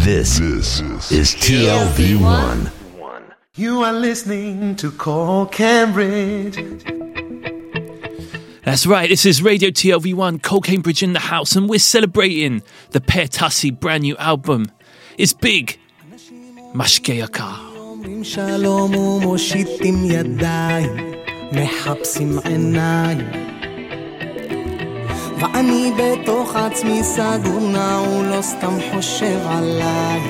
This is TLV1. You are listening to Call Cambridge. That's right, this is Radio TLV1, Cole Cambridge in the house, and we're celebrating the Per Tassi brand new album. It's big. משקה יקר. אומרים שלום ומושיטים ידיים, מחפשים עיניים, ואני בתוך עצמי סגור נעול, לא סתם חושב עליי.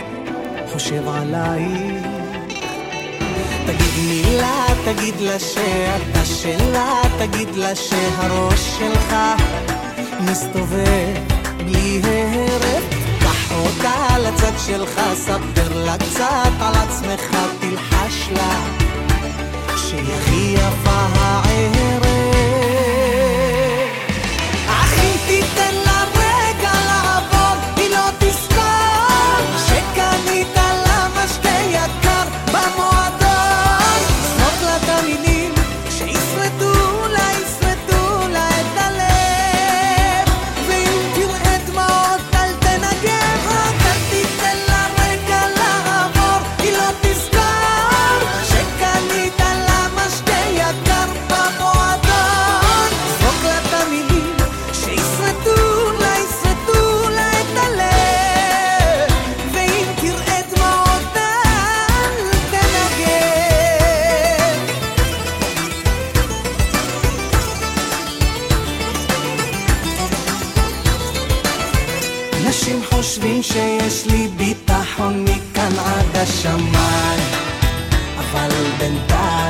תגיד מילה, תגיד לה שאתה שלה, תגיד לה שהראש שלך מסתובב בלי הרף. קח אותה לצד שלך, ספר לה קצת על עצמך, תלחש לה שהיא הכי יפה הערב. אך אם תיתן לה רגע לעבור, היא לא תזכור שקנית לה משקה יקר במועדון. סמוך לה את המילים שישרדו לה את הלב, ואם תראה דמעות אל תנגן, רק אל תיתן לה רגע לעבור, היא לא תזכור שקנית לה משקה יקר במועדון. סמוך לה את המילים שישרדו לה את הלב, ואם תראה דמעות אל תנגן. אנשים חושבים שיש לי ביטחון מכאן עד השמיים, אבל בינתיים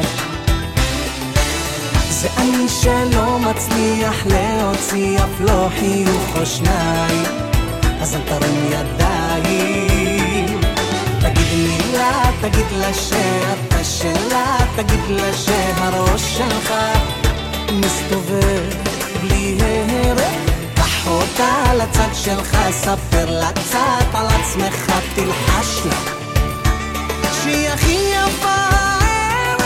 זה אני שלא מצליח להוציא אף לא חיוך או שניים. אז אל תרים ידיים, תגיד מילה, תגיד לה שאתה שלה, תגיד לה שהראש שלך מסתובב בלי הרף. קח אותה לצד שלך, ספר לה קצת על עצמך, תלחש לה שהיא הכי יפה הערב.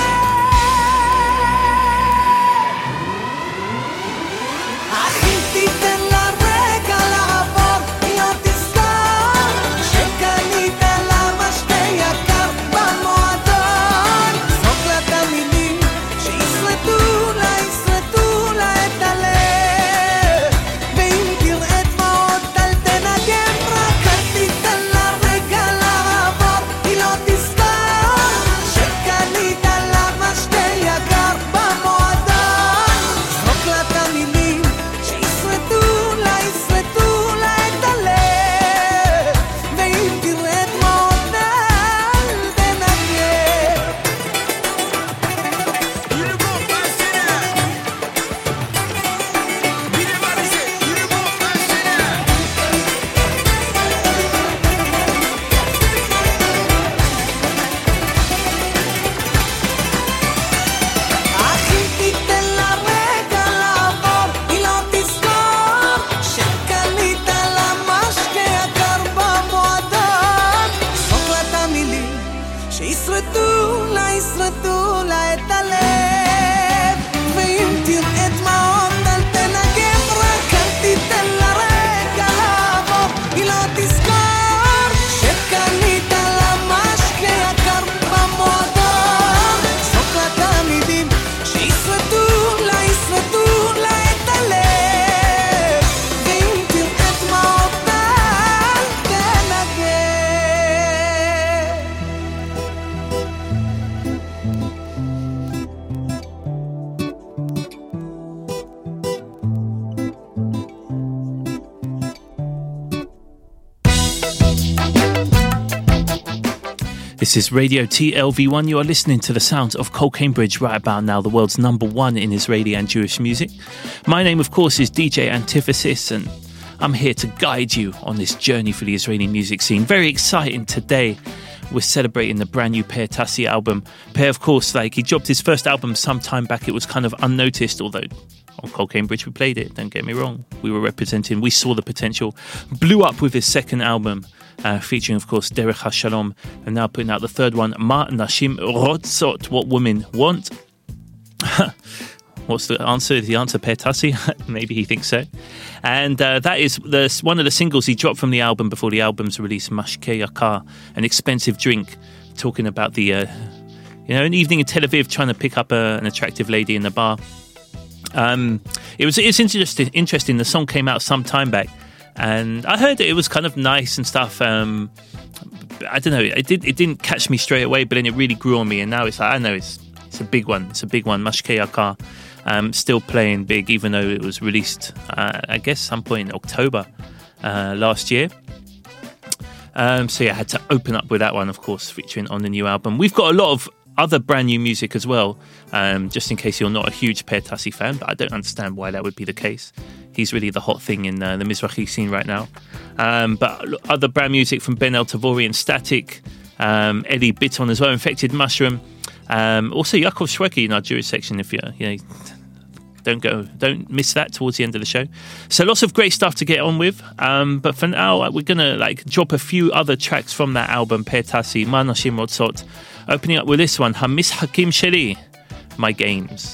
אך אם תיתן לה רגע לעבור, היא לא תזכור שקנית לה משקה יקר במועדון. זרוק לה את המילים שישרדו לה את הלב, ואם תראה דמעות אל תנגן, רק אל תיתן לה רגע לעבור, היא לא תזכור שקנית לה משקה יקר במועדון. זרוק לה את המילים שישרדו לה את הלב, ואם תראה דמעות אל תנגן. אך אם תיתן לה רגע לעבור, היא לא תזכור שקנית לה משקה יקר במועדון. זרוק לה את המילים שישרדו לה את הלב, ואם תראה דמעות אל תנגן, רק אל תיתן לה רגע לעבור, היא לא תזכור שקנית לה משקה יקר במועדון. זרוק לה את המילים שישרדו לה את הלב, ואם תראה דמעות אל תנגן. This is Radio TLV1. You are listening to the sounds of Cole Cambridge right about now, the world's #1 in Israeli and Jewish music. My name, of course, is DJ Antithesis, and I'm here to guide you on this journey for the Israeli music scene. Very exciting today. We're celebrating the brand new Per Tassi album. Per, of course, he dropped his first album some time back. It was kind of unnoticed, although on Cole Cambridge we played it, don't get me wrong. We were representing, we saw the potential. Blew up with his second album, featuring, of course, Derech HaShalom, and now putting out the third one, Ma Nashim Rotzot, What Women Want. What's the answer? Is the answer Pertassi? Maybe he thinks so. And that is one of the singles he dropped from the album before the album's release, Mashke Yakar, an expensive drink, talking about the, an evening in Tel Aviv trying to pick up an attractive lady in the bar. It's interesting. The song came out some time back, and I heard it was kind of nice and stuff. I don't know. It didn't catch me straight away, but then it really grew on me, and now it's like, I know it's a big one. It's a big one. Mashke Yakar, still playing big, even though it was released, I guess, some point in October last year. So yeah, I had to open up with that one, of course, featuring on the new album. We've got a lot of other brand new music as well, just in case you're not a huge Pertassi fan, but I don't understand why that would be the case. He's really the hot thing in the Mizrahi scene right now. But other brand music from Ben El Tavori and Static, Eddie Bitton as well, Infected Mushroom, also Yaakov Shweki in our Jewish section. If don't miss that towards the end of the show. So lots of great stuff to get on with. But for now, we're gonna drop a few other tracks from that album, Pertassi, Ma Nashim Rotzot. Opening up with this one, Hamishakim Sheli, My Games.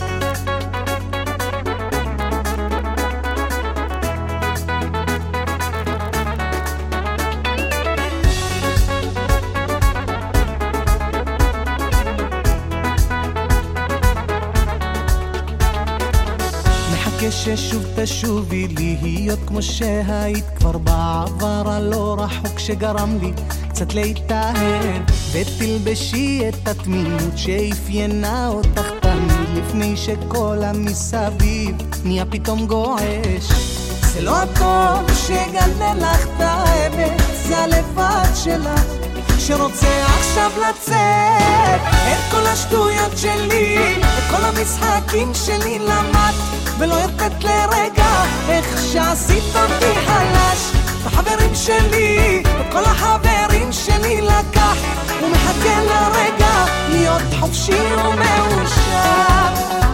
ששוב תשובי להיות כמו שהיית כבר בעבר הלא רחוק שגרם לי קצת להתאהב ותלבשי את התמימות שאפיינה אותך תמיד לפני שכל המסביב נהיה פתאום גועש זה לא הכל שגלה לך את האמת זה הלבד שלך שרוצה עכשיו לצאת את כל השטויות שלי את כל המשחקים שלי למד ולא יתת לרגע איך שעשית אותי חלש את החברים שלי את כל החברים שלי לקח ומחכה לרגע להיות חופשי ומאושר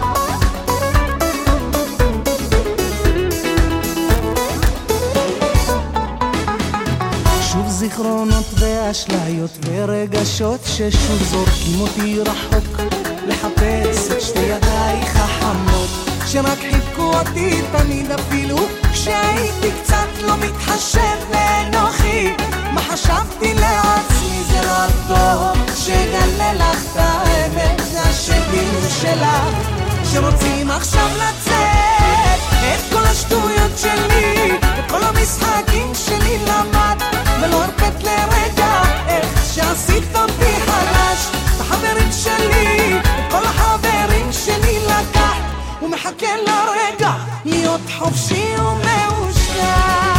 שוב זיכרונות ואשליות ורגשות ששוב זורקים אותי רחוק לחפש את שתי ידייך החמות שרק חיבקו אותי תמיד אפילו כשהייתי קצת לא מתחשב ואנוכי מה חשבתי לעצמי זה לא הטוב שגלה לך את האמת זה השדים שלך שרוצים עכשיו לצאת את כל השטויות שלי את כל המשחקים שלי למד ולא הרפת לרגע איך שעשית אותי חלש את החברים שלי את כל החברים שלי לקח ומחכה לרגע להיות חופשי ומאושר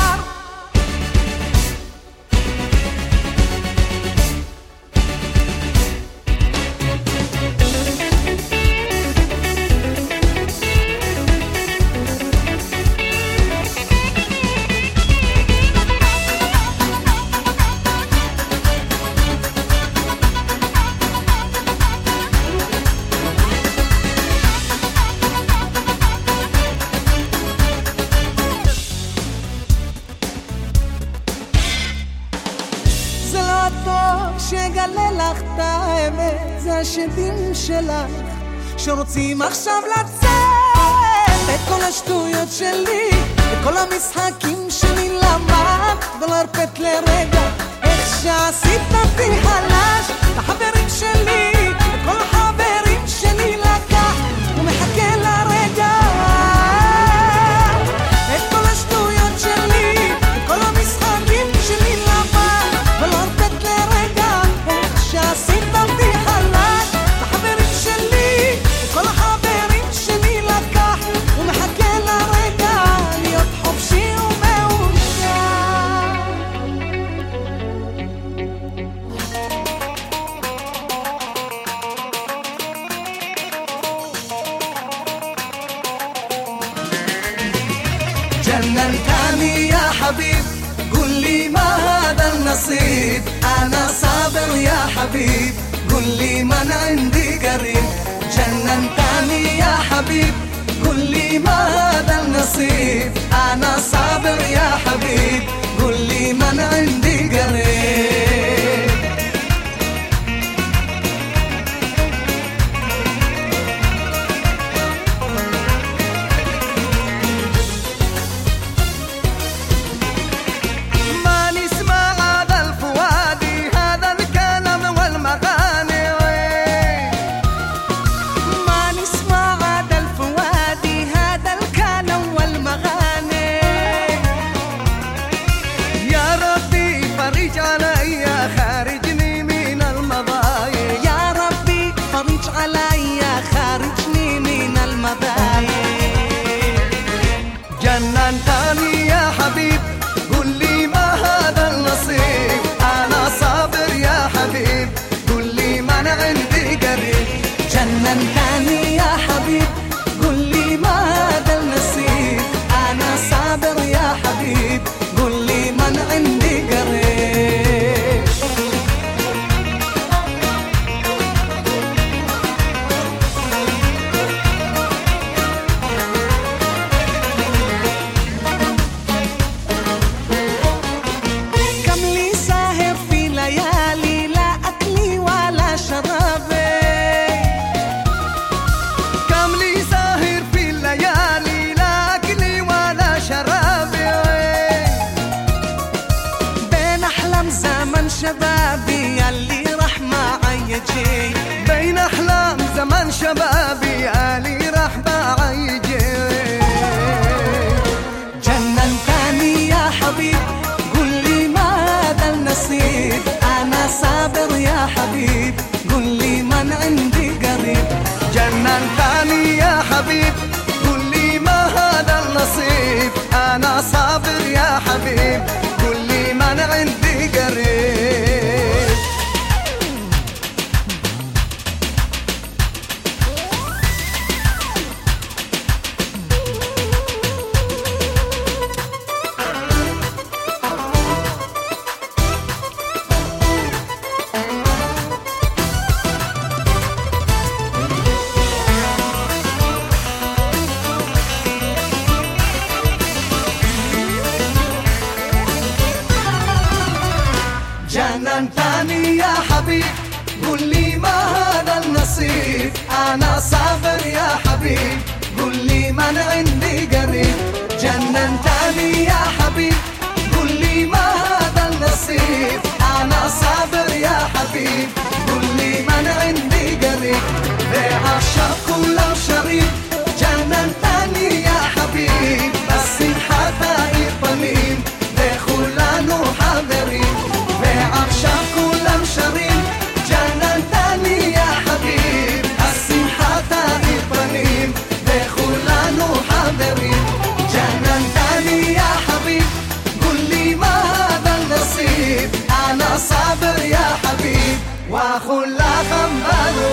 שגלה לך את האמת זה השדים שלך שרוצים עכשיו לצאת את כל השטויות שלי את כל המשחקים שלי למד ולא הרפת לרגע איך שעשית אותי חלש את החברים שלי את כל החברים שלי לקח ומחכה לרגע את כל השטויות שלי את כל המשחקים שלי למד ולא הרפת לרגע שעשית אותי חלש את החברים שלי את כל החברים שלי לקח ומחכה לרגע להיות חופשי ומאושר جننتني يا حبيب قل لي ما هذا النصيب أنا صابر يا حبيب قل لي من عندي قريب جننتني يا حبيب قل لي ما هذا النصيب أنا صابر يا حبيب قل لي من عندي قريب فرج علي خارجني من المضايق يا ربي فرج علي خارجني من المضايق جننتني يا حبيب قل لي ما هذا النصيب أنا صابر يا حبيب قل لي من عندي قريب جننتني يا حبيب قل لي ما هذا النصيب أنا صابر يا حبيب قل لي من عندي قريب كم لي ساهر في ليالي لا أكلي ولا شرابي كم لي ساهر في الليالي لا أكلي ولا شرابي بين أحلام زمن شبابي ياللي راح معي يجي بين أحلام زمن شبابي ياللي راح معي يجي جننتني يا حبيب قل لي ما هذا النصيب أنا صابر يا حبيب قل لي من عندي قريب جننتني يا حبيب قل لي ما هذا النصيب أنا صابر يا حبيب قل لي من عندي قريب جننتني يا حبيب قل لي ما هذا النصيب أنا صابر يا حبيب قل لي من عندي قريب جننتني يا حبيب قل لي ما هذا النصيب أنا صابر يا حبيب قل لي من عندي قريب بعشق كل شريك جننتني يا حبيب بس حتى طميم دخلانو حاضرين بعشق كل شريك جننتني يا حبيب السمحة إبراهيم دخلانو حاضرين جننتني يا حبيب قل لي ما هذا النصيب أنا صابر يا حبيب وخلا خمبالو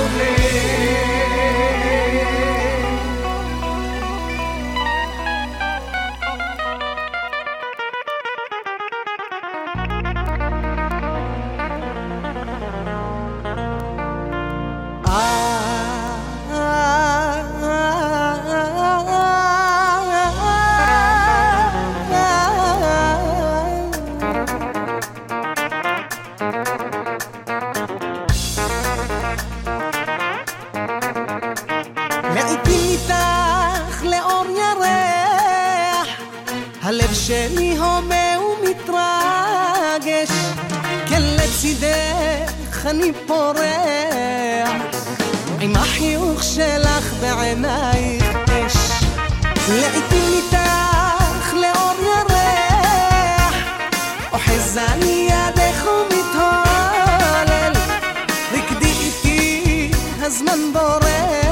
לעיתים איתך לאור ירח הלב שלי הומה ומתרגש כן לצידך אני פורח עם החיוך שלך בעינייך אש לעיתים איתך לאור ירח אוחז אני ידך ומתהולל רקדי איתי הזמן בורח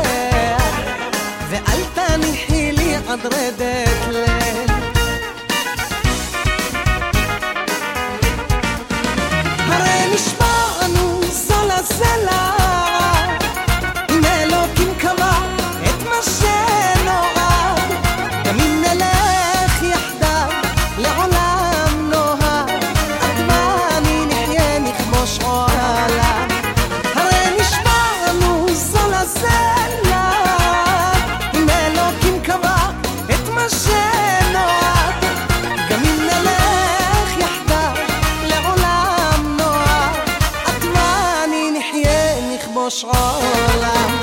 ואל תניחי לי עד רדת ליל הרי נשמענו זו לזלה אם אלוקים קבע את מה שנועד גם אם נלך יחדיו לעולם נוהד את ואני נחיה נכבוש עולם הרי נשמענו זו לזלה אם אלוקים קבע את מה שנועד גם אם נלך יחדיו לעולם נוהד את ואני נחיה נכבוש עולם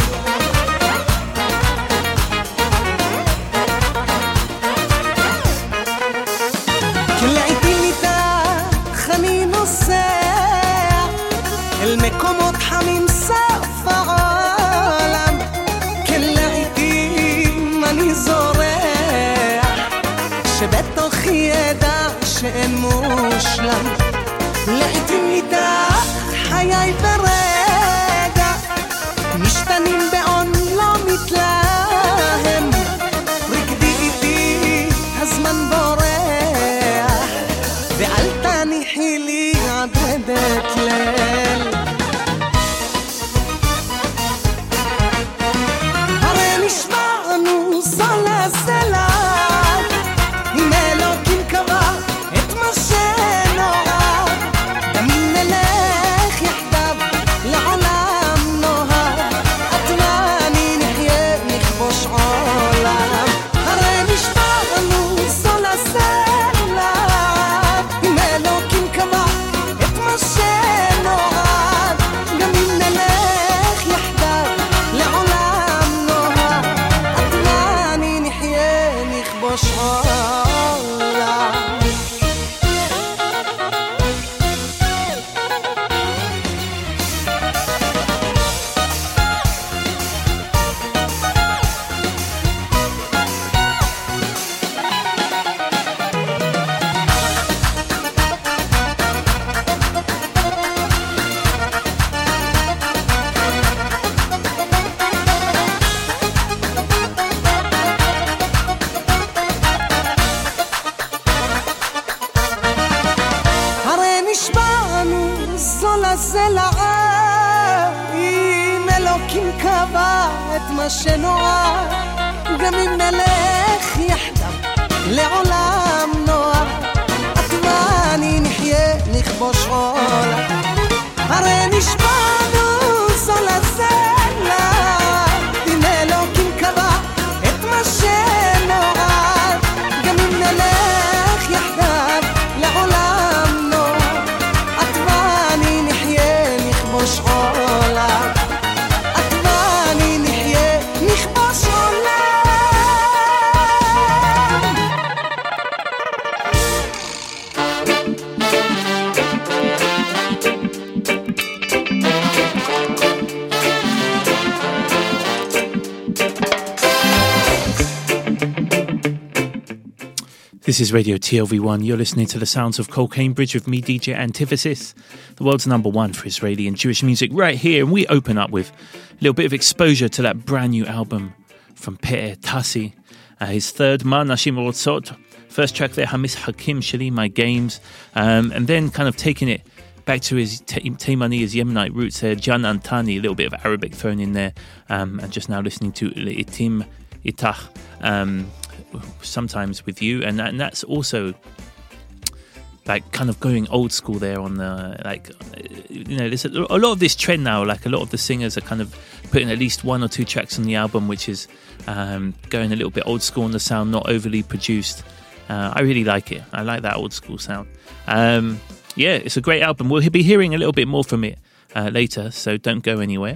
לעיתים איתך אני נוסע אל מקומות חמים סף העולם כן לעיתים אני זורח שבתוכי ידע שאין מושלם לעיתים תלכי לי עדדת ליל הרי נשמענו סלסלה אם אלוקים קבע את מה שנורא גם אם נלך יחדיו לעולם נוהר את ואני נחיה נכבוש עולם הרי נשמענו סלסלה אם אלוקים קבע את מה שנורא גם אם נלך יחדיו לעולם נוהר את ואני נחיה נכבוש עולם הרי נשבענו זו לזלעה אם אלוקים קבע את מה שנורא גם אם נלך יחדיו לעולם נוער את ואני נחיה נכבוש עולם הרי נשבענו זו לזלעה אם אלוקים קבע את מה שנורא גם אם נלך יחדיו לעולם נוער את ואני נחיה נכבוש עולם את ואני נחיה נכבוש עולם This is Radio TLV1. You're listening to the sounds of Cole Cambridge with me, DJ Antithesis, the world's number one for Israeli and Jewish music right here. And we open up with a little bit of exposure to that brand new album from Pe'er Tassi, his third Ma Nashim Rotzot. First track there, Hamis Hakim Shali, My Games. And then kind of taking it back to his Taimani, his Yemenite roots there, Jan Antani, a little bit of Arabic thrown in there. And just now listening to Itim Itach. Sometimes with you, and that's also like kind of going old school there on the like there's a lot of this trend now, like a lot of the singers are kind of putting at least one or two tracks on the album which is going a little bit old school on the sound, not overly produced. I really like it. I like that old school sound. Yeah, it's a great album. We'll be hearing a little bit more from it later, so don't go anywhere.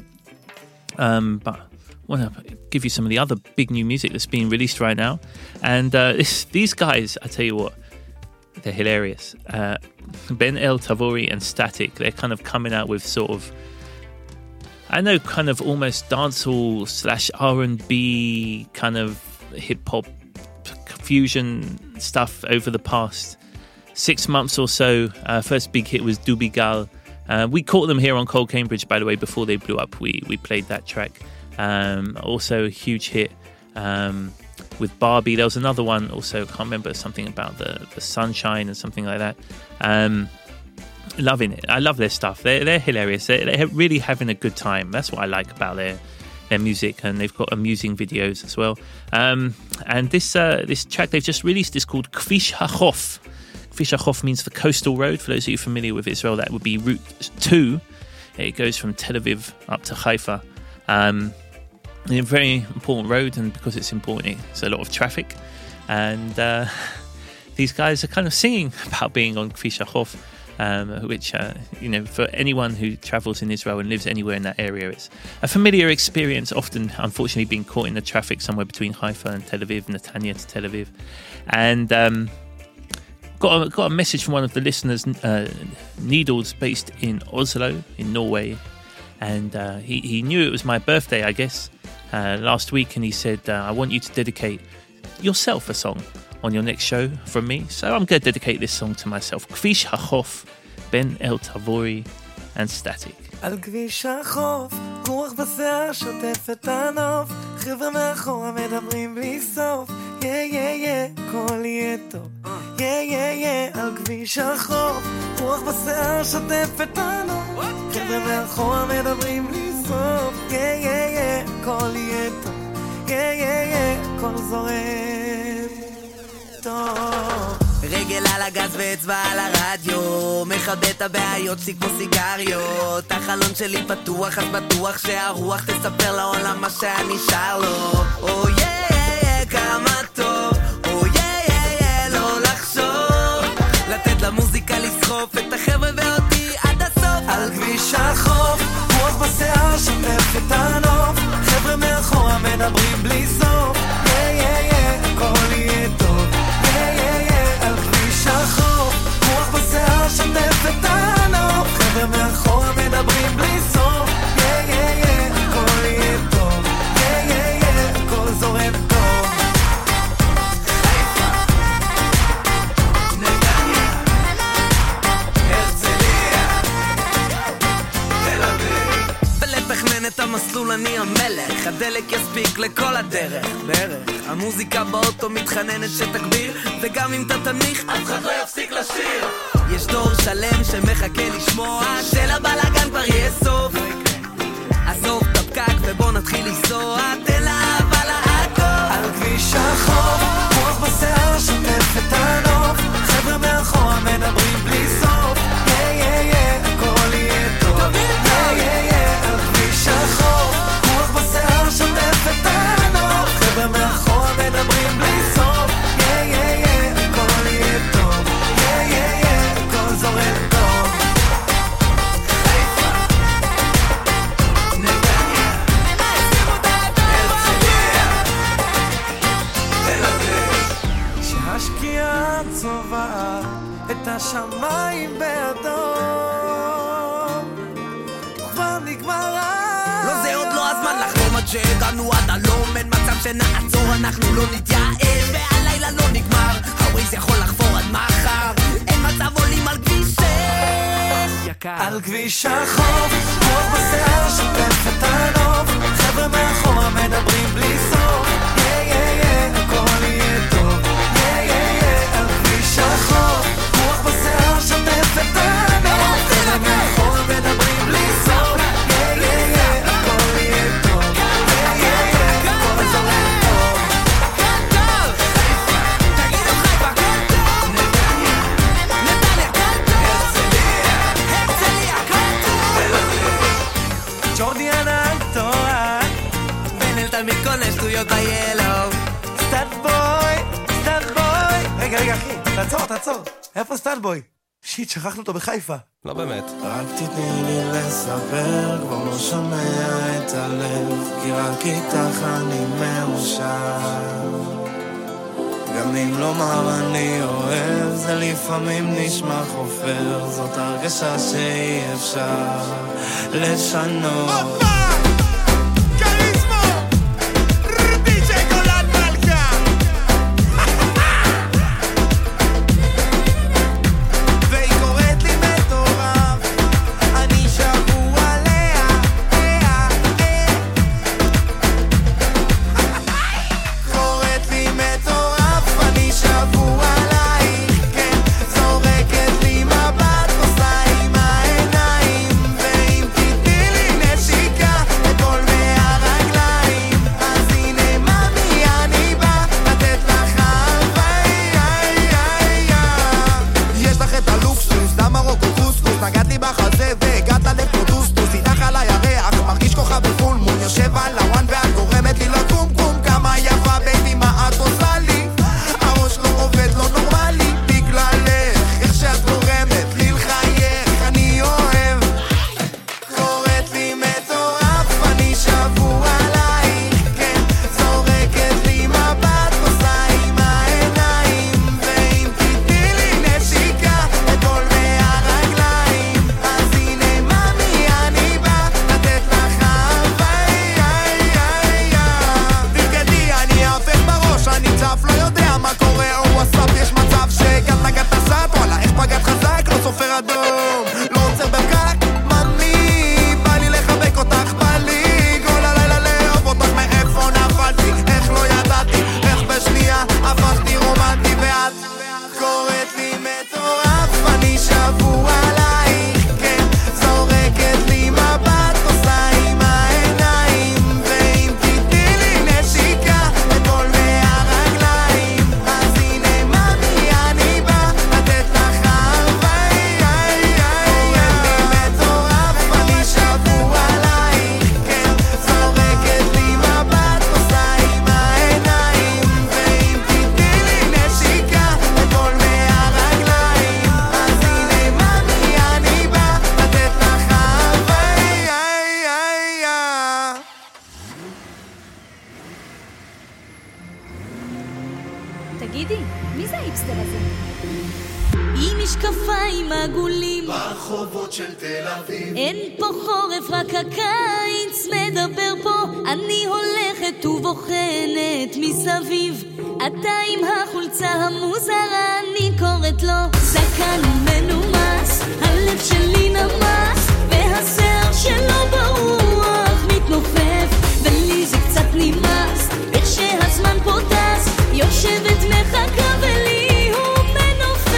But I want to give you some of the other big new music that's being released right now. And these guys, I tell you what, they're hilarious. Ben El Tavori and Static, they're kind of coming out with sort of, I know, kind of almost dancehall / R&B kind of hip-hop fusion stuff over the past 6 months or so. First big hit was Dubigal. We caught them here on Cole Cambridge, by the way, before they blew up. We played that track. Also a huge hit with Barbie. There was another one also, I can't remember, something about the sunshine and something like that. Loving it. I love their stuff. They're hilarious. They're really having a good time. That's what I like about their music, and they've got amusing videos as well. And this track they've just released is called Kvish HaChof. Kvish HaChof means the coastal road. For those of you familiar with Israel, that would be Route 2. It goes from Tel Aviv up to Haifa. A very important road, and because it's important, it's a lot of traffic. And these guys are kind of singing about being on Kvish HaChof, which, for anyone who travels in Israel and lives anywhere in that area, it's a familiar experience, often, unfortunately, being caught in the traffic somewhere between Haifa and Tel Aviv, Netanya to Tel Aviv. And got a message from one of the listeners, Needles, based in Oslo, in Norway. And he knew it was my birthday, I guess, last week, and he said, I want you to dedicate yourself a song on your next show from me. So I'm going to dedicate this song to myself. Kvish HaChof, Ben El Tavori and Static. על כביש החוף, רוח בשיער שוטף את הנוף, חבר'ה מאחורה מדברים בלי סוף, יא יא יא, הכל יהיה טוב, יא יא יא, על כביש החוף, רוח בשיער שוטף את הנוף, חבר'ה מאחורה מדברים בלי סוף, הכל יהיה טוב, הכל זורם טוב. רגל על הגז ואצבע על הרדיו, מכבה את הבעיות שלי כמו סיגריות. החלון שלי פתוח אז בטוח שהרוח תספר לעולם מה שאני שר לו. כמה טוב, לא לחשוב, לתת למוזיקה לסחוף את החבר'ה ואותי עד הסוף. על כביש החוף, רוח בשיער שוטף את הנוף, חבר'ה מאחורה מדברים בלי סוף, הכל יהיה טוב, על כביש החוף, רוח בשיער שוטף את הנוף, חבר'ה מאחורה מדברים בלי סוף, הכל יהיה טוב, הכל זורם טוב. את המסלול אני המלך, הדלק יספיק לכל הדרך, המוזיקה באוטו מתחננת שתגביר, וגם אם אתה תניח אף אחד לא יפסיק לשיר. יש דור שלם שמחכה לשמוע שלבלגן כבר יהיה סוף, עזוב את הפקק ובוא נתחיל לנסוע, תן לאהבה להכל. על כביש החוף, רוח בשיער שוטף את הנוף, חבר'ה מאחורה מדברים בלי סוף, הכל יהיה טוב, על כביש החוף, רוח בשיער שוטף את הנוף, חבר'ה מאחורה מדברים בלי סוף, הכל יהיה טוב, הכל זורם טוב. שהשקיעה צובעת את השמיים באדום, כבר נגמר. לא זה עוד לא הזמן לחלום עד שהגענו עד הלום, אין מצב שנעצור, אנחנו לא נתייאש, והלילה לא נגמר, הווייז יכול לחפור עד מחר, אין מצב עולים על כביש 6 יקר. על כביש החוף, רוח בשיער שוטף את הנוף, חבר'ה מאחורה מדברים בלי סוף, הכל יהיה טוב, על כביש החוף, רוח בשיער שוטף את הנוף, חבר'ה מאחורה מדברים בלי סוף, הכל יהיה טוב, הכל זורם טוב. תגידו חיפה, נתניה, הרצליה, ג'ורדי אנטורה בן אלתל מכל השטויות ביאלו, סטאדבוי. רגע אחי, תעצור, איפה סטאדבוי? שיט, שכחנו אותו בחיפה. לא באמת. רק תתני לי לספר, כבר לא שומע את הלב, כי רק איתך אני מאושר. גם אם לומר אני אוהב, זה לפעמים נשמע חופר, זאת הרגשה שאי אפשר לשנות. הפכתי רומנטי ואת קוראת לי מטורף, אני שבוע ברחובות של תל אביב. אין פה חורף, רק הקיץ מדבר פה. אני הולכת ובוחנת מסביב. אתה עם החולצה המוזרה, אני קוראת לו זקן מנומס. הלב שלי נמס, והשיער שלו ברוח מתנופף, ולי זה קצת נמאס איך שהזמן פה טס. יושבת מחכה ולי הוא מנופף.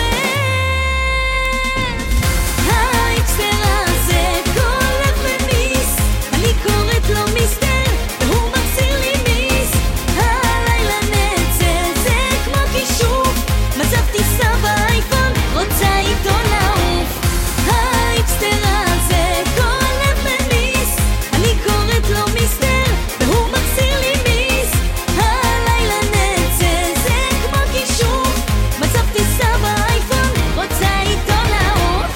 האיקסטר הזה כל לב ממיס, אני קוראת לו מיסטר והוא מחזיר לי מיס. הלילה נצא זה כמו כישוף, מצב טיסה באייפון, רוצה איתו לעוף. האיקסטר הזה כל לב ממיס, אני קוראת לו מיסטר והוא מחזיר לי מיס. הלילה נצא זה כמו כישוף, מצב טיסה באייפון, רוצה איתו לעוף.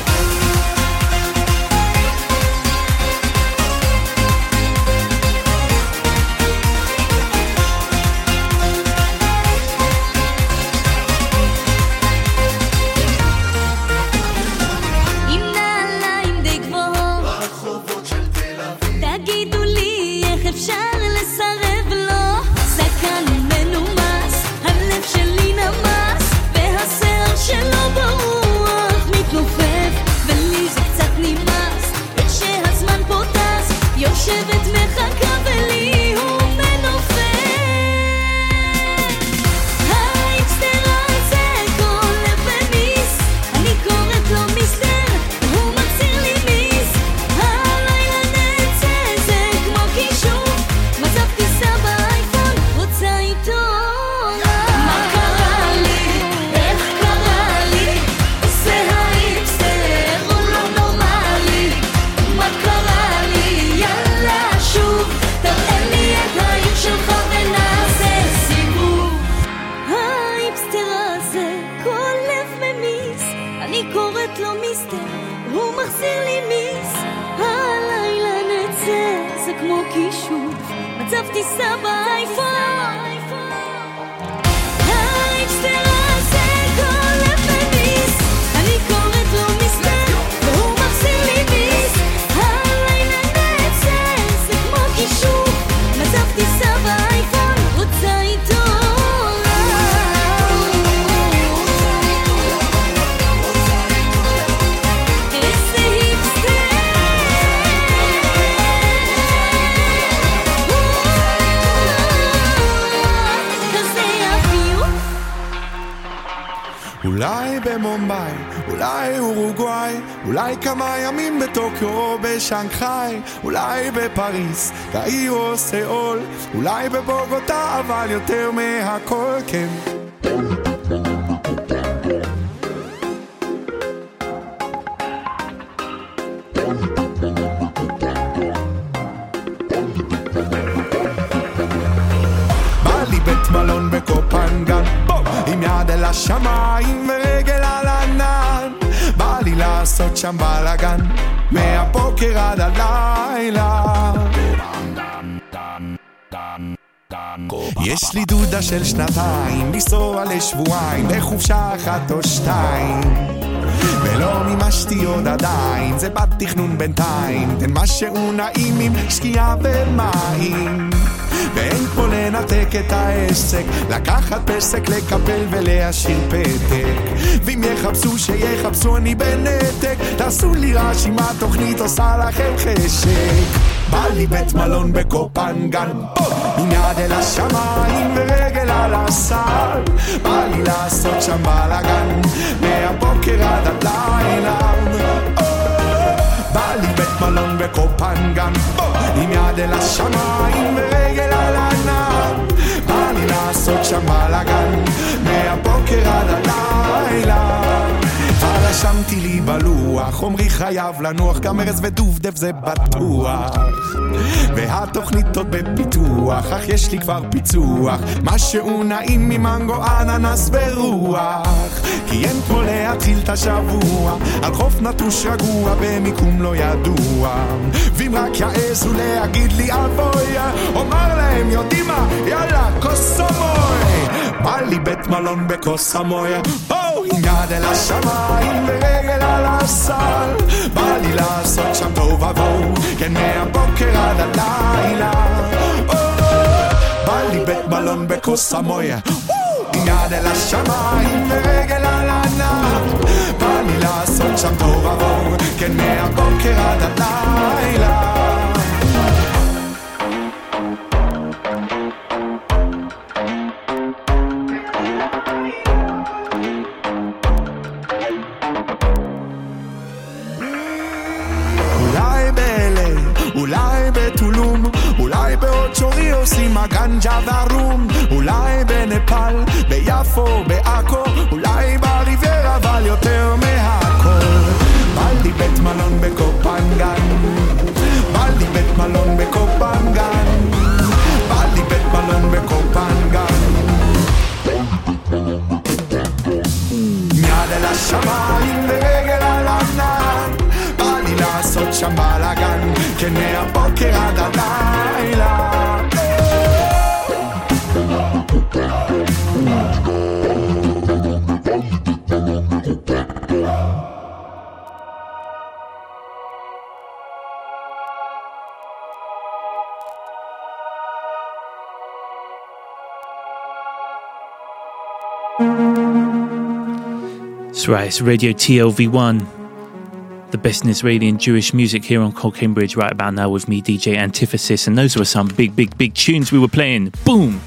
עם נעליים די גבוהות, ברחובות של תל אביב. תגידו לי איך אפשר לסרב לו. זקן מנומס, הלב שלי נמס, והשיער שלו ברוח מתנופף, ולי זה קצת נמאס איך שהזמן פה טס. יושבת מחכה ולי הוא מנופף. האיקסטר הזה כל לב ממיס, אני קוראת לו מיסטר והוא מחזיר לי מיס. הלילה נצא זה כמו כישוף, מצב טיסה באייפון, רוצה איתו. מה קרה לי? איך קרה לי? זה האיקסטר הוא לא נורמלי. מה קרה לי? יאללה שוב, תראה לי את העיר שלך ונעשה סיבוב. האיקסטר הזה כל לב ממיס, אני קוראת לו מיסטר הוא מחזיר לי מיס. הלילה נצא זה כמו כישוף, מצב טיסה באייפון. האיקסטר הזה כל לב ממיס, אני קוראת לו מיסטר והוא מחזיר לי מיס. הלילה נצא זה כמו כישוף, מצב טיסה באייפון, רוצה איתו. איזה היפסטר, כזה יפיוף. אולי במומביי, אולי אורוגוואי, אולי כמה ימים בטוקיו או בשנגחאי, אולי בפריס, קהיר או סאול, אולי בבוגוטה, אבל יותר מהכל כן. בא לי בית מלון בקופנגן, עם יד אל השמיים ורגל על ענן. בא לי לעשות שם בלגן, מהבוקר עד הלילה. יש לי דודה של שנתיים, לנסוע לשבועיים, בחופשה אחת או שתיים. ולא מימשתי עוד עדיין, זה בתכנון בינתיים. תן משהו נעים עם שקיעה ומים, ואין פה לנתק את העסק, לקחת פסק, לקפל ולהשאיר פתק. ואם יחפשו שיחפשו אני בנתק, תעשו לי רשימה, תוכנית עושה לכם חשק. בא לי בית מלון בקופנגן, עם יד אל השמיים ורגל על הסל. בא לי לעשות שם בלגן, מהבוקר עד הלילה. בא לי בית מלון בקופנגן, עם יד אל השמיים ורגל על הענן. בא לי לעשות שם בלגן, מהבוקר עד הלילה. רשמתי לי בלוח, עומרי חייב לנוח, גם ארז ודובדב זה בטוח. והתוכנית עוד בפיתוח, אך יש לי כבר פיצוח, משהו נעים ממנגו, אננס ורוח. כי אין כמו להתחיל את השבוע על חוף נטוש רגוע במיקום לא ידוע. ואם רק יעזו להגיד לי אבוי, אומר להם יודעים מה, יאללה קוסומוי. בא לי בית מלון בקוסומוי, עם יד אל השמיים ורגל על הסל. מלון בקוסמוי עם יד אל השמיים ורגל על הענן בא לי לעשות שם תור עבור כן מהבוקר עד הלילה אולי בטולום, אולי בעוד שורי עושים הגנג'ה והרום אולי בנפל, ביפו, בעכו אולי בריבר אבל יותר מהכל בא לי בית מלון בקופנגן בא לי בית מלון בקופנגן בא לי בית מלון בקופנגן מיד אל השמיים ורגל על הענן בא לי לעשות שם בלגן כן מהבוקר עד הלילה That's right, it's Radio TLV1, the best in Israeli and Jewish music here on Col Cambridge right about now with me, DJ Antithesis, and those were some big tunes we were playing. Boom!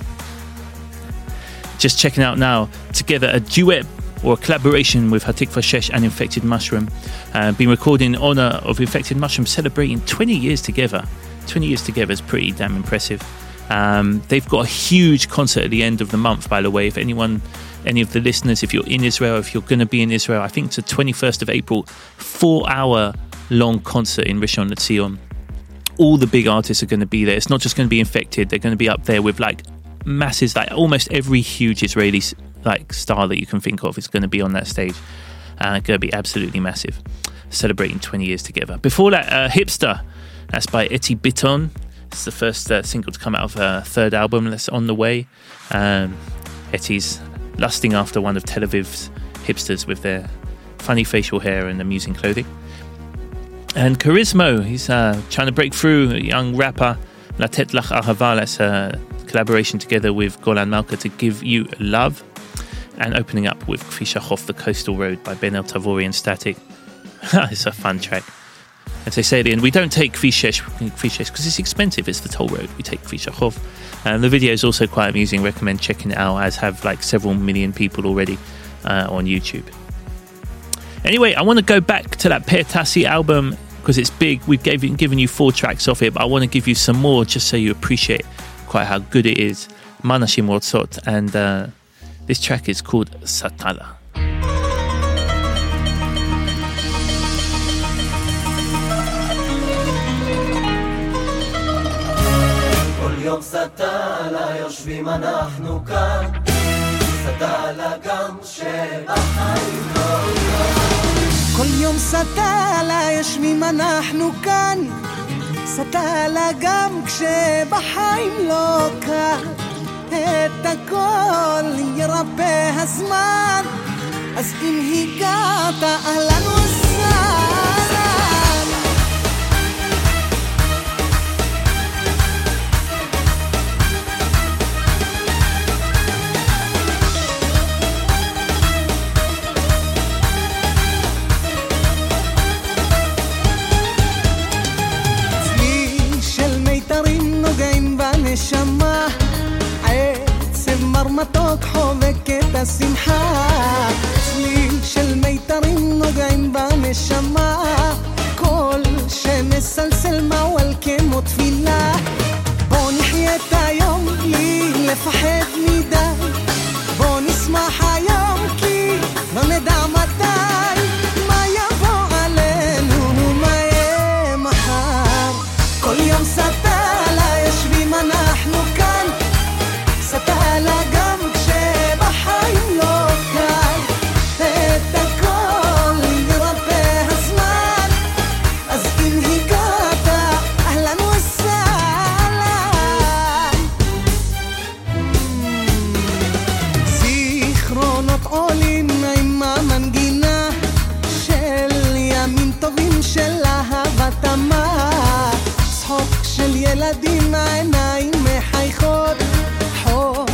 Just checking out now, together a duet or a collaboration with Hatikva Shesh and Infected Mushroom. Been recording in honour of Infected Mushroom, celebrating 20 years together. 20 years together is pretty damn impressive. They've got a huge concert at the end of the month, by the way. If any of the listeners, if you're in Israel, if you're going to be in Israel, I think it's the 21st of April, 4-hour long concert in Rishon LeZion. All the big artists are going to be there. It's not just going to be Infected. They're going to be up there with like masses, like almost every huge Israeli like star that you can think of is going to be on that stage. Going to be absolutely massive. Celebrating 20 years together. Before that, Hipster. That's by Eti Biton. It's the first single to come out of her third album that's on the way. Eti's lusting after one of Tel Aviv's hipsters with their funny facial hair and amusing clothing. And Charismo, he's trying to break through, a young rapper. Latet Lach Ahava, that's a collaboration together with Golan Malka, To Give You Love. And opening up with Kfi Shachov, The Coastal Road by Ben El Tavori and Static. It's a fun track. As they say at the end, we don't take Kfi Shesh because it's expensive, it's the toll road. We take Kfi Shachov. And the video is also quite amusing. Recommend checking it out, as have like several million people already on YouTube. Anyway, I want to go back to that Per Tassi album because it's big. We've given you 4 tracks off it, but I want to give you some more just so you appreciate quite how good it is. Manashim Rotzot, and this track is called Satala. יום סטלה יושבים אנחנו כאן סטלה גם שבחיים לא כל יום סטלה יושבים אנחנו כאן סטלה גם כשבחיים לא קל את הכל ירפא הזמן אז אם הגעת אהלן וסהלן נשמה עצב מרמתוק חובק את השמחה צליל של מיתרים נוגעים בנשמה קול שמסלסל מעול כמו תפילה בוא נחיה את היום לי לפחד מדי בוא נשמח היום כי לא נדע מתי מה יבוא עלינו מה יהיה מחר כל יום סטלה יושבים אנחנו כאן סטלה גם כשבחיים לא קל את הכל ירפא הזמן אז אם הגעת אהלן וסהלן זיכרונות עולים עם המנגינה של ימים טובים של אהבת אמה צחוק של ילדים העיניים מחייכות חול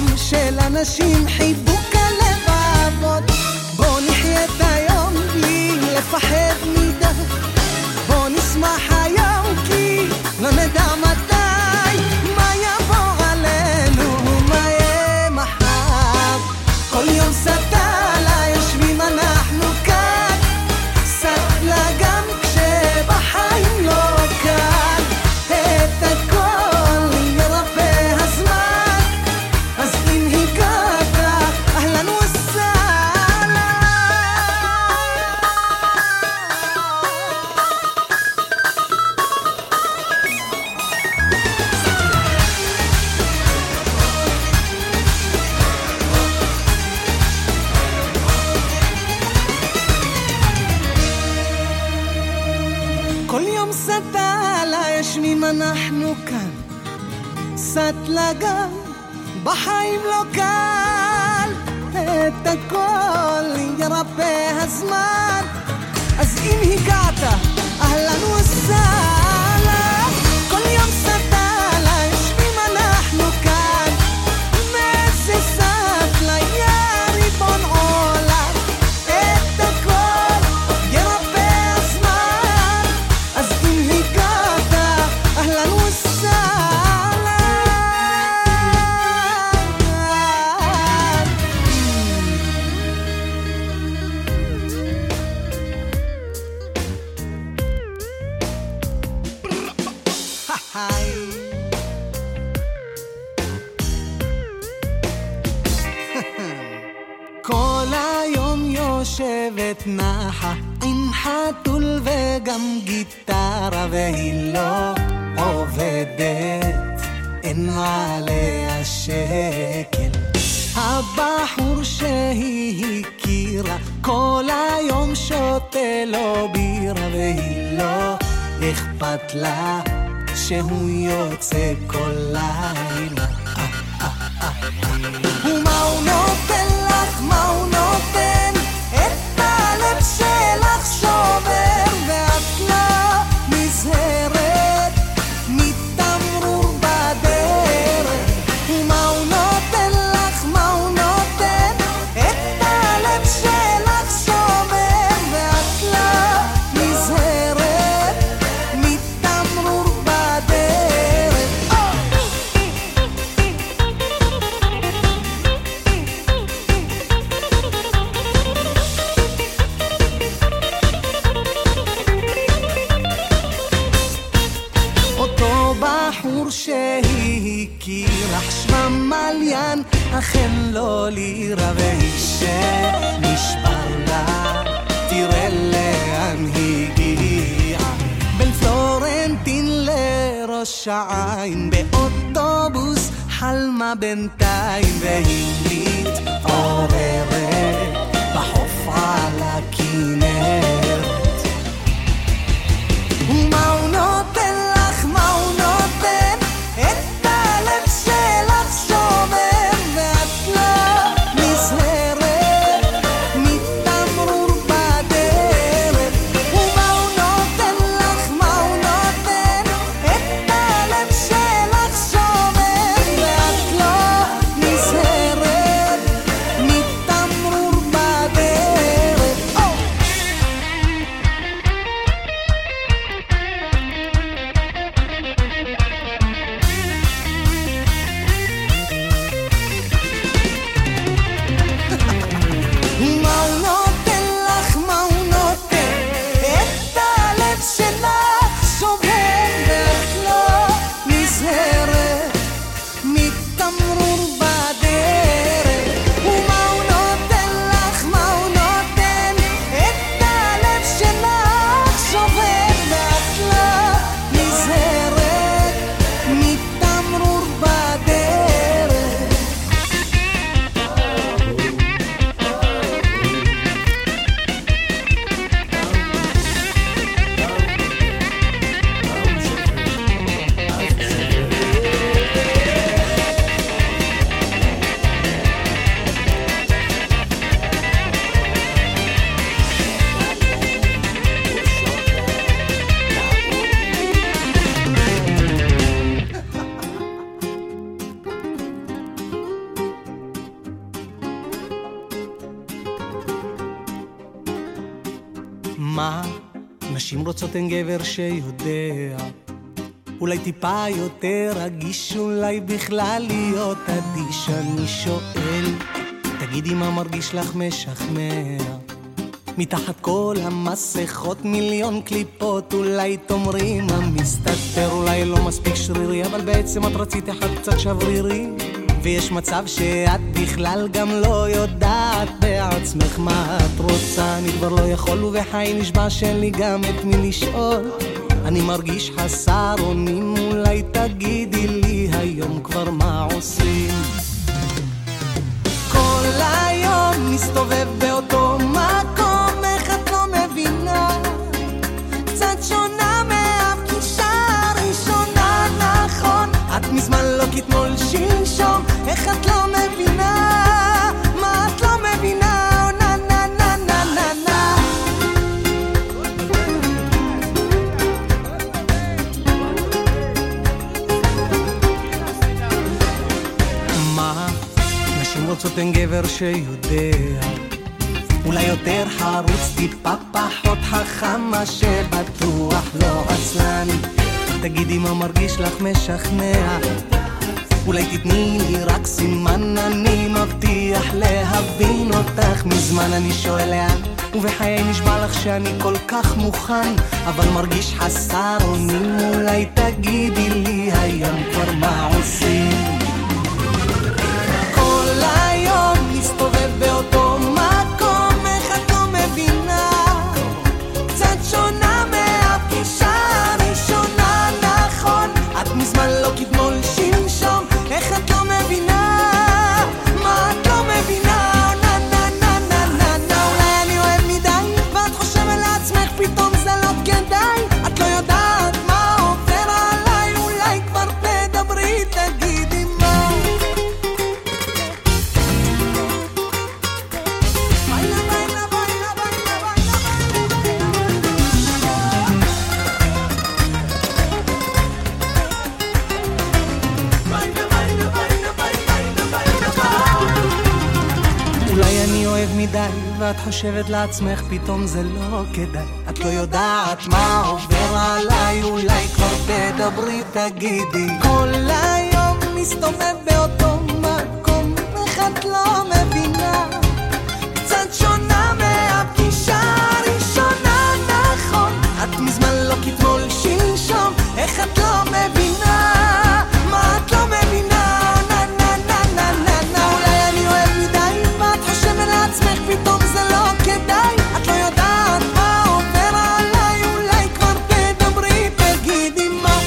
חדשים, חיבוק הלבבות. בוא נחיה את היום בלי לפחד מדי, בוא נשמח היום כי לא נדע מתי מה יבוא עלינו, מה יהיה מחר. כל יום סטלה יושבים אנחנו כאן, סטלה גם כשבחיים לא קל. את הכל ירפא הזמן, אז אם הגעת אהלן וסהלן. כל יום סטלה ישנים אנחנו כאן, סטלה גם בחיים לא קל. את הכל ירפא הזמן, אז אם הגעת אהלן וסהלן. כל יום סטלה ישנים אנחנו כאן, מאיזה סטלה יא ריבון עולם. את הכל ירפא הזמן, אז אם הגעת אהלן וסהלן. היי. כל היום יושבת נחה עם חתול וגם גיטרה, והיא לא עובדת, אין עליה שקל. הבחור שהיא הכירה כל היום שותה לו בירה, והיא לא אכפת לה שהוא יוצא כל לילה. ומה הוא נותן לך, מה הוא נותן? את הלב שלך שובר, ואת לא נזהרת מתמרור בדרך. ומה הוא נותן לך, מה הוא נותן? את הלב שלך שובר, ואת לא נזהרת מתמרור בדרך. אותו בחור שהיא הכירה חשבה מליין, אכן לא לירה, והיא שנשבר לה תראה לאן הגיעה. בין פלורנטין לראש העין באוטובוס חלמה בינתיים, והיא מתעוררת בחוף על הכנרת. ומה הוא נותן לך, מה הוא נותן? את הלב שלך שובר, ואת לא נזהרת מתמרור בדרך. ומה הוא נותן לך, מה הוא נותן? את הלב שלך שובר, ואת לא נזהרת מתמרור בדרך. רוצות אין גבר שיודע, אולי טיפה יותר רגיש, אולי בכלל להיות אדיש. אני שואל, תגידי מה מרגיש לך משכנע, מתחת כל המסכות מיליון קליפות, אולי תאמרי מה מסתתר, אולי לא מספיק שרירי, אבל בעצם את רצית אחד קצת שברירי, ויש מצב שאת בכלל גם לא יודעת בעצמך מה את רוצה. אני כבר לא יכול ובחי נשבע שאין לי גם את מי לשאול, אני מרגיש חסר אונים, אולי תגידי לי היום כבר מה עושים. כל היום מסתובב באותו מקום, איך את לא מבינה, קצת שונה מהפגישה הראשונה, נכון, את מזמן לא כתמול שלשום, איך את לא מבינה, מה את לא מבינה, נה נה נה נה נה נה. מה? נשים רוצות אין גבר שיודע, אולי יותר חרוץ, טיפה פחות חכם, מה שבטוח לא עצלן. תגידי מה מרגיש לך משכנע, אולי תתני לי רק סימן, אני מבטיח להבין אותך מזמן. אני שואל לאן, ובחיי נשבע לך שאני כל כך מוכן, אבל מרגיש חסר אונים, אולי תגידי לי היום כבר מה עושים. כל היום מסתובב באותו מקום, איך את לא מבינה, קצת שונה מהפגישה הראשונה, נכון, את מזמן לא כתמול שלשום, איך את לא מבינה, מה את לא מבינה, נה נה נה נה נה נה. אולי אני אוהב מדי ואת חושבת לעצמך פתאום זה לא כדאי, את לא יודעת מה עובר עליי, אולי כבר תדברי תגידי מה. אולי אני אוהב מדי ואת חושבת לעצמך פתאום זה לא כדאי, את לא יודעת מה עובר עליי, אולי כבר תדברי תגידי. כל היום מסתובב באותו מקום, איך את לא מבינה, קצת שונה מהפגישה הראשונה, נכון, את מזמן לא כתמול שלשום, איך את לא מבינה, מה את לא מבינה, נה נה נה נה נה נה. אולי אני אוהב מדי ואת חושבת לעצמך פתאום זה לא כדאי, את לא יודעת מה עובר עליי, אולי כבר תדברי תגידי מה.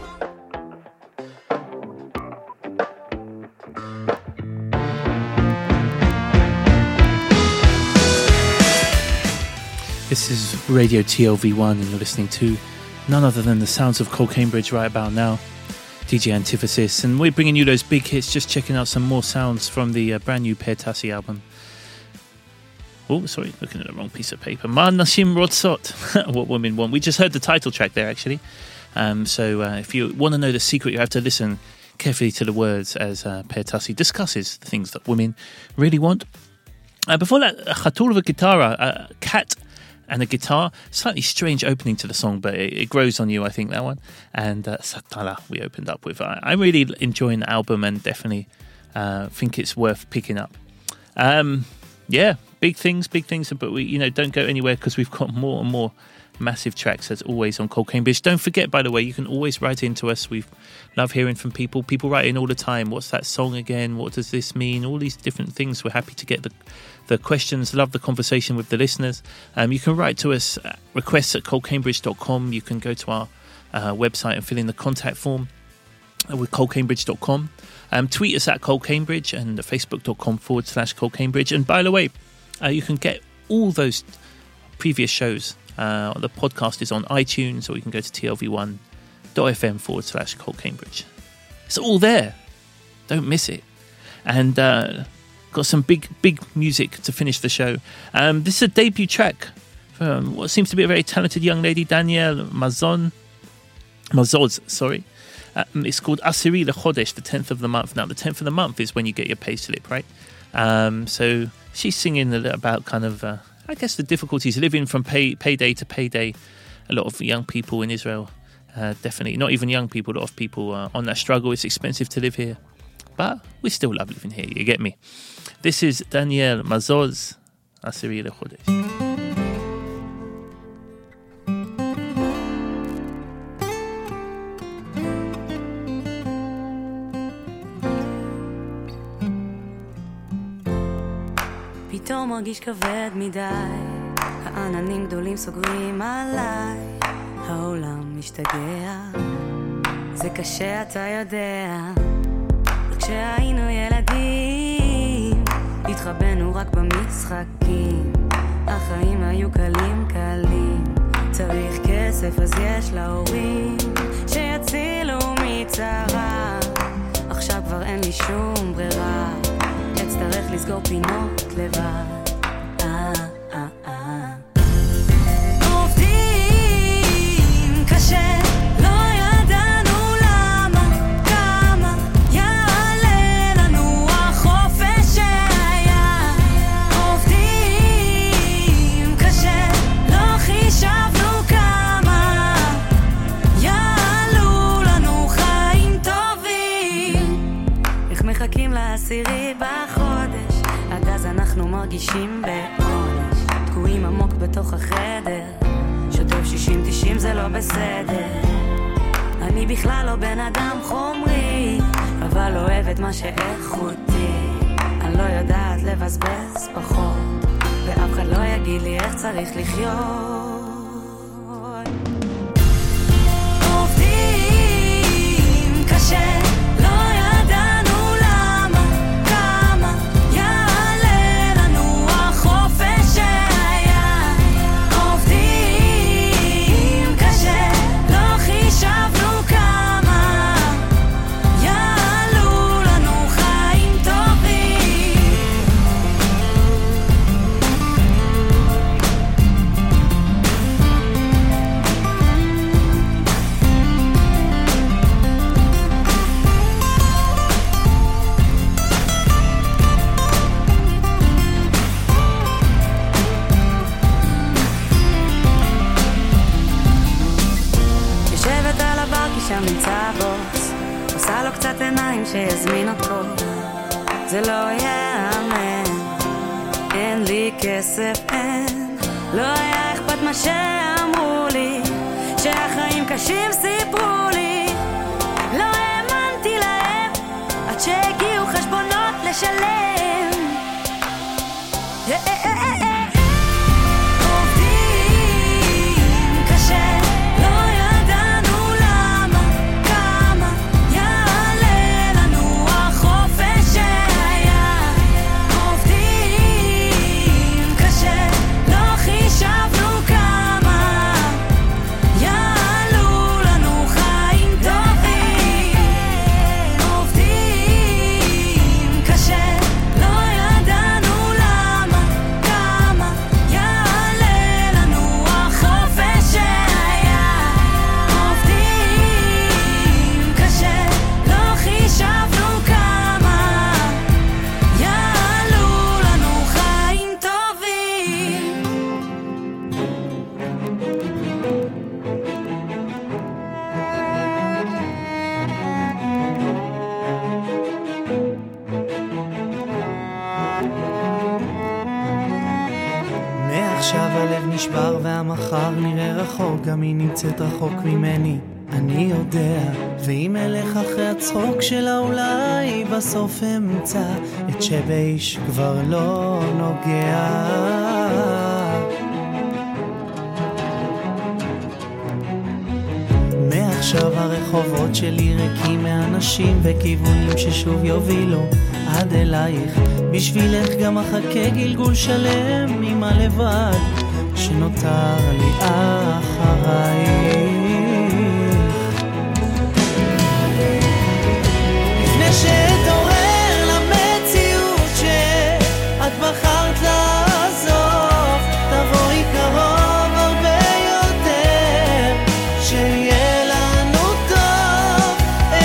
This is Radio TLV1 and you're listening to none other than the sounds of Cole Cambridge right about now, DJ Antithesis, and we're bringing you those big hits, just checking out some more sounds from the brand new Per Tassi album. Oh, sorry, looking at the wrong piece of paper. Ma Nashim Rodsot, What Women Want. We just heard the title track there, actually. So if you want to know the secret, you have to listen carefully to the words as Per Tassi discusses the things that women really want. Before that, Khatul with a guitar, a cat and a guitar. Slightly strange opening to the song, but it grows on you, I think, that one. And Satala we opened up with. I'm really enjoying the album and definitely think it's worth picking up. Yeah, big things, but we don't go anywhere because we've got more and more massive tracks as always on Cole Cambridge. Don't forget, by the way, you can always write into us. We love hearing from people. People write in all the time. What's that song again? What does this mean? All these different things. We're happy to get the questions. Love the conversation with the listeners. You can write to us at requests@colecambridge.com. You can go to our website and fill in the contact form with colecambridge.com. Tweet us at colecambridge and facebook.com/colecambridge. And by the way, you can get all those previous shows. The podcast is on iTunes, or you can go to tlv1.fm/colecambridge. It's all there. Don't miss it. And got some big music to finish the show. This is a debut track from what seems to be a very talented young lady, Danielle Mazoz, sorry. It's called Asiri Lechodesh, the 10th of the month. Now, the 10th of the month is when you get your pay slip, right? So she's singing about kind of, I guess, the difficulties living from payday to payday. a lot of young people in Israel, definitely, not even young people, a lot of people on that struggle. It's expensive to live here, but we still love living here, you get me. This is Daniel Mazoz, Asiri Lechodesh. פתאום מרגיש כבד מדי, העננים גדולים סוגרים עליי, העולם משתגע, זה קשה אתה יודע. כשהיינו ילדים התחבאנו רק במשחקים, החיים היו קלים קלים, צריך כסף אז יש להורים שיצילו מצרה, עכשיו כבר אין לי שום ברירה, אצטרך לסגור פינות לבד. עובדים קשה, לא ידענו למה, כמה יעלה לנו החופש שהיה. עובדים קשה, לא חישבנו כמה יעלו לנו חיים טובים. איך מחכים לעשירי בחודש, עד אז אנחנו מרגישים בעונש, תקועים עמוק בתוך החדר, שוטף 60-90 זה לא בסדר. אני בכלל לא בן אדם חומרי, אבל אוהבת מה שאיכותי, אני לא יודעת לבזבז פחות, ואף אחד לא יגיד לי איך צריך לחיות. עובדים קשה, שם נמצא בוס, עושה לו קצת עיניים שיזמין אותו, זה לא יאמן, אין לי כסף, אין, לא היה אכפת מה שאמרו לי, שהחיים קשים סיפרו לי, לא האמנתי להם, עד שהגיעו חשבונות לשלם. עובדים קשה, נשבר והמחר נראה רחוק, גם היא נמצאת רחוק ממני, אני יודע, ואם אלך אחרי הצחוק שלה אולי בסוף אמצא את שבאיש כבר לא נוגע. מעכשיו הרחובות שלי ריקים מאנשים וכיוונים ששוב יובילו עד אלייך, בשבילך גם אחכה גלגול שלם עם הלבד שנותר לי אחרייך. לפני שתעורר למציאות שאת בחרת לעזוב, תבואי קרוב הרבה יותר, שיהיה לנו טוב.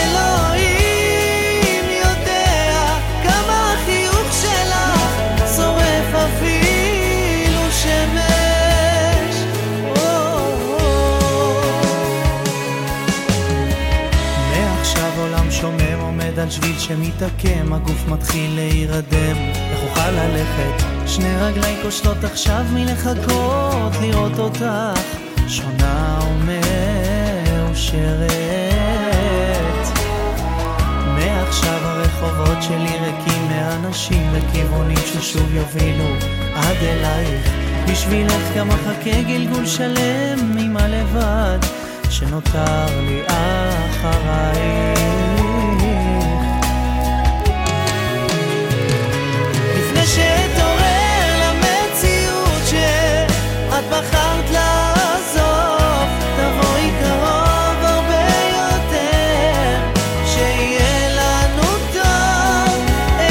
אלוהים יודע כמה החיוך שלך שורף אפילו שמש. על שביל שמתעקם, הגוף מתחיל להירדם. איך אוכל ללכת? שני רגלי כושלות עכשיו מלחכות לראות אותך שונה ומאושרת. מעכשיו הרחובות שלי ריקים מאנשים לכיוונים ששוב יובילו עד אלייך. בשבילך גם מחכה גלגול שלם עם הלבד שנותר לי אחרייך. לפני שתעורר למציאות שאת בחרת לעזוב, תבואי קרוב הרבה יותר שיהיה לנו טוב.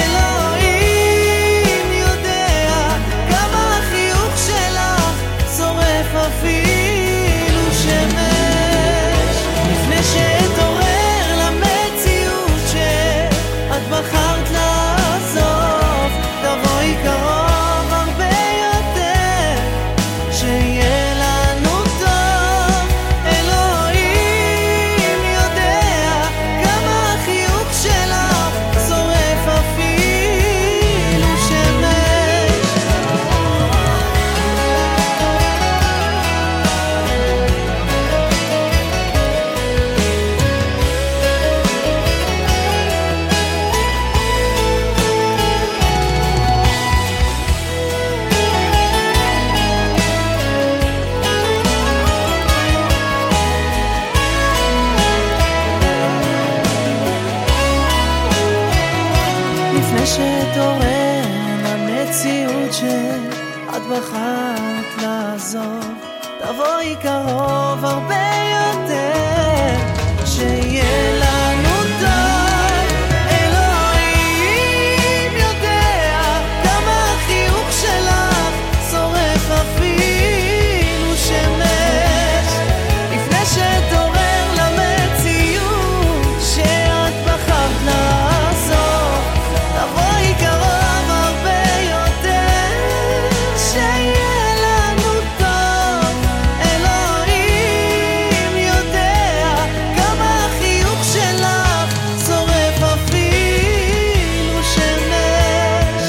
אלוהים יודע כמה החיוך שלך שורף אפילו שמש. לפני שתעורר למציאות שאת בחרת לעזוב, תבואי קרוב הרבה יותר שיהיה לנו טוב. אלוהים יודע כמה החיוך שלך שורף אפילו שמש. לפני שתעורר למציאות שאת בחרת לעזוב, תבואי קרוב הרבה יותר שיהיה לנו טוב. אלוהים יודע כמה החיוך שלך שורף אפילו שמש. לפני שתעורר למציאות שאת בחרת לעזוב, תבואי קרוב הרבה יותר שיהיה לנו טוב. אלוהים יודע כמה החיוך שלך שורף אפילו שמש.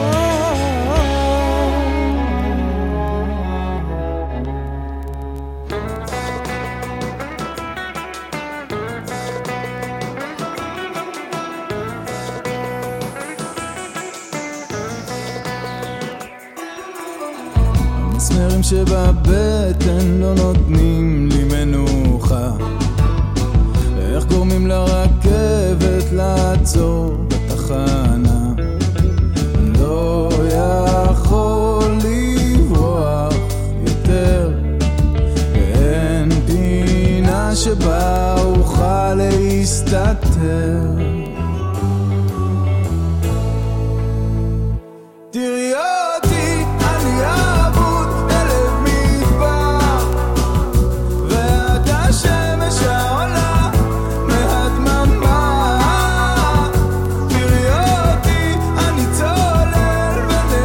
המסמרים שבבטן לא נותנים לי מנוחה. איך גורמים לרכבת לעצור בתחנה? אני לא יכול לברוח יותר, ואין פינה שבה אוכל להסתתר. תראי אותי, אני אבוד בלב מדבר, ואת השמש העולה מהדממה. תראי אותי, אני צולל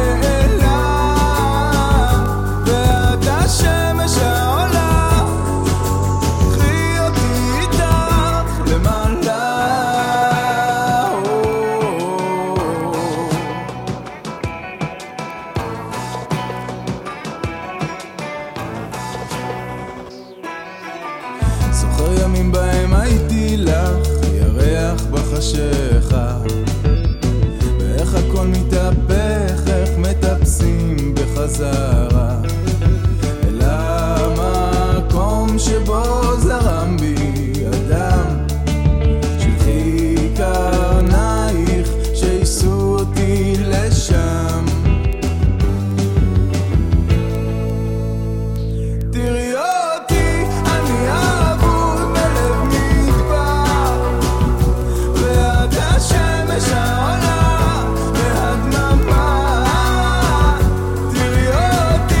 ונעלם, ואת השמש העולה. קחי אותי איתך למעלה. זוכר ימים בהם הייתי לך ירח בחשיכה, ואיך הכל מתהפך, איך מטפסים בחזרה אל המקום שבו זרם בי אדם. שלחי קרנייך שיסו אותי לשם. תראי אותי, אני אבוד בלב מדבר, ואת השמש העולה והדממה. תראי אותי,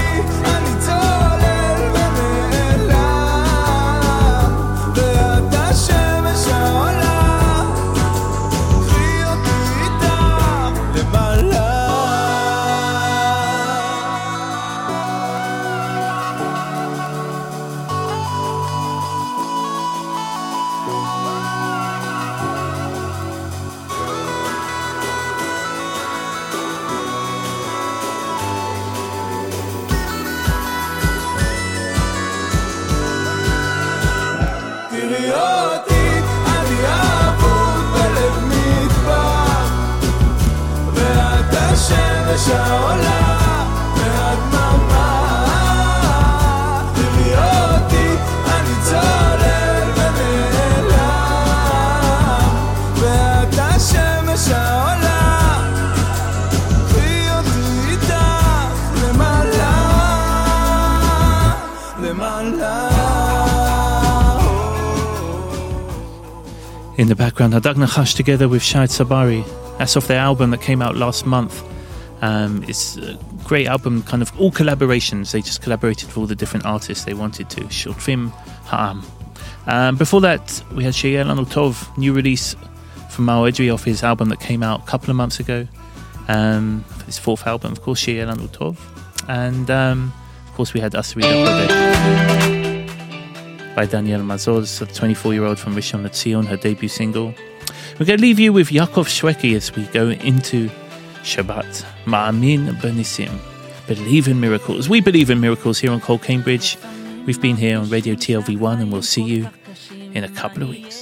השמש העולה מהדממה, תראי אותי, אני צולל ונעלם, ואת השמש העולה, קחי אותי איתך למעלה, למעלה. In the background, Hadag Nachash together with Shahid Sabari. That's off their album that came out last month. It's a great album, kind of all collaborations. They just collaborated with all the different artists they wanted to. Shulfim Ha'am. Before that, we had Sheyel Anu Tov, new release from Mao Edri off his album that came out a couple of months ago. His fourth album, of course, Sheyel Anu Tov. And, of course, we had Asri Dakodet by Danielle Mazoz, a 24-year-old from Rishon LeZion, her debut single. We're going to leave you with Yaakov Shweki as we go into Shabbat. Ma'amin b'nisim. Believe in miracles. We believe in miracles here on Cole Cambridge. We've been here on Radio TLV1 and we'll see you in a couple of weeks.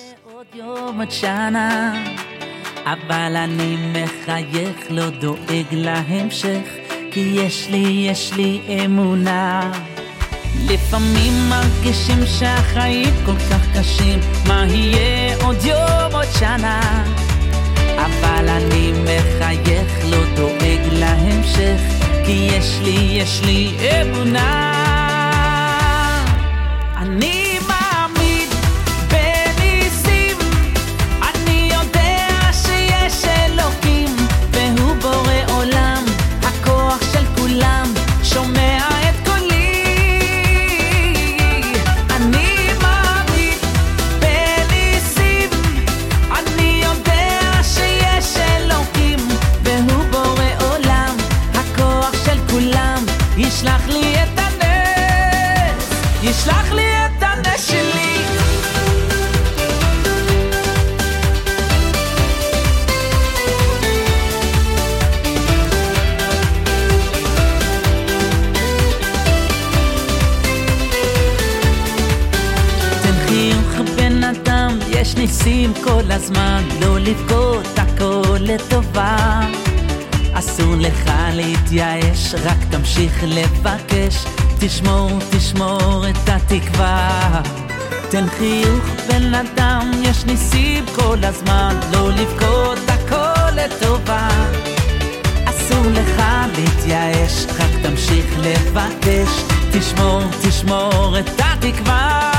אבל אני מחייך, לא דואג להמשך, כי יש לי אמונה. לפעמים מרגישים שהחיים כל כך קשים, מה יהיה עוד יום עוד שנה, אבל אני מחייך, לא דואג להמשך, כי יש לי אמונה. אני מאמין בניסים, אני יודע שיש אלוקים, והוא בורא עולם, הכוח של כולם שומע את קולי. ישלח לי את הנס, ישלח לי את הנס שלי. תן חיוך בן אדם, יש ניסים כל הזמן, לא לבכות, הכל לטובה. אסור לך להתייאש, רק תמשיך לבקש, תשמור את התקווה. תן חיוך בן אדם, יש ניסים כל הזמן, לא לבכות, הכל לטובה. אסור לך להתייאש, רק תמשיך לבקש, תשמור את התקווה.